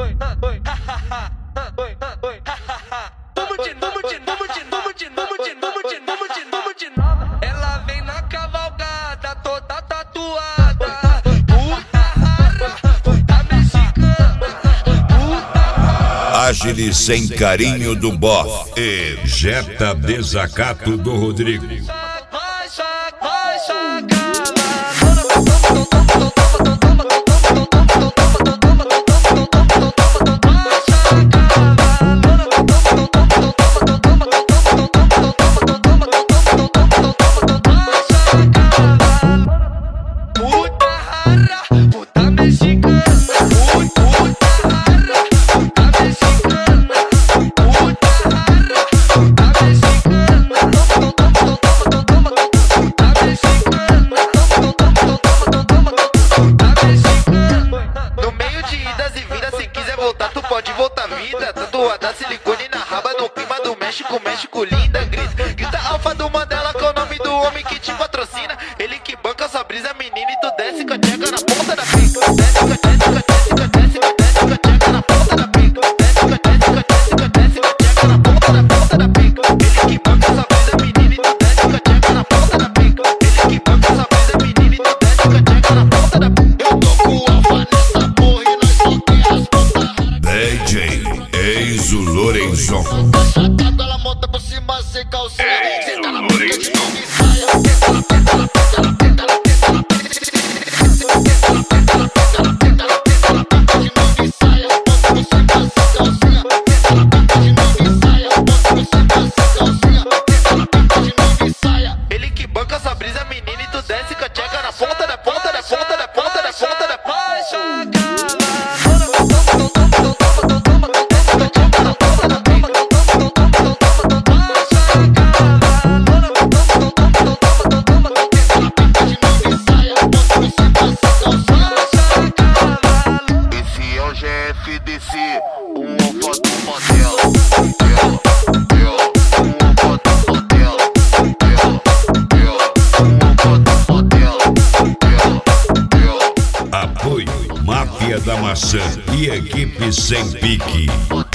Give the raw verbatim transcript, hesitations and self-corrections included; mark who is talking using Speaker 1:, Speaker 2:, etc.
Speaker 1: Ela vem na cavalgada toda tatuada. Puta rara, puta mexicana, puta rara.
Speaker 2: Ágil sem carinho do bof. Ejeta desacato do Rodrigo.
Speaker 1: Vai, vai, vai, chacala.
Speaker 3: Tu pode voltar vida, tatuada silicone na raba, no clima do México, México linda, grita, grita alfa do Mandela, que é o nome do homem que te patrocina, ele que banca sua brisa, menina, e tu desce com a tcheca na ponta da pica, desce com a tcheca, desce com a tcheca, desce com a tcheca na ponta da pica, desce com a tcheca, desce com a desce com a tcheca na ponta da ponta da pica, ele que banca sua brisa, menina, e tu desce com a tcheca na ponta da pica, ele que banca sua brisa, menina, e tu desce com a tcheca na ponta da pica, eu tô com o alfa nessa porra e nós só tem as pontas.
Speaker 2: D J Enzo Lorenzon.
Speaker 3: Sacado, ela monta por cima sem calcinha. Senta na boca de novo e saia. Tenta na tenta na tenta na tenta na tenta na tenta na tenta na tenta na boca de novo e saia. Monta por cima sem calcinha. Tenta na boca de novo e saia. Monta por cima sem calcinha. Tenta na boca de novo e saia. Ele que banca essa brisa, menina, e tu desce com a tcheca na ponta da ponta da ponta da ponta da ponta da ponta. F D C, um alfa do Mandela. Eu, eu, um alfa do Mandela. Eu, eu, um alfa do Mandela. Eu, eu.
Speaker 2: Apoio Máfia da Maçã e equipe sem pique.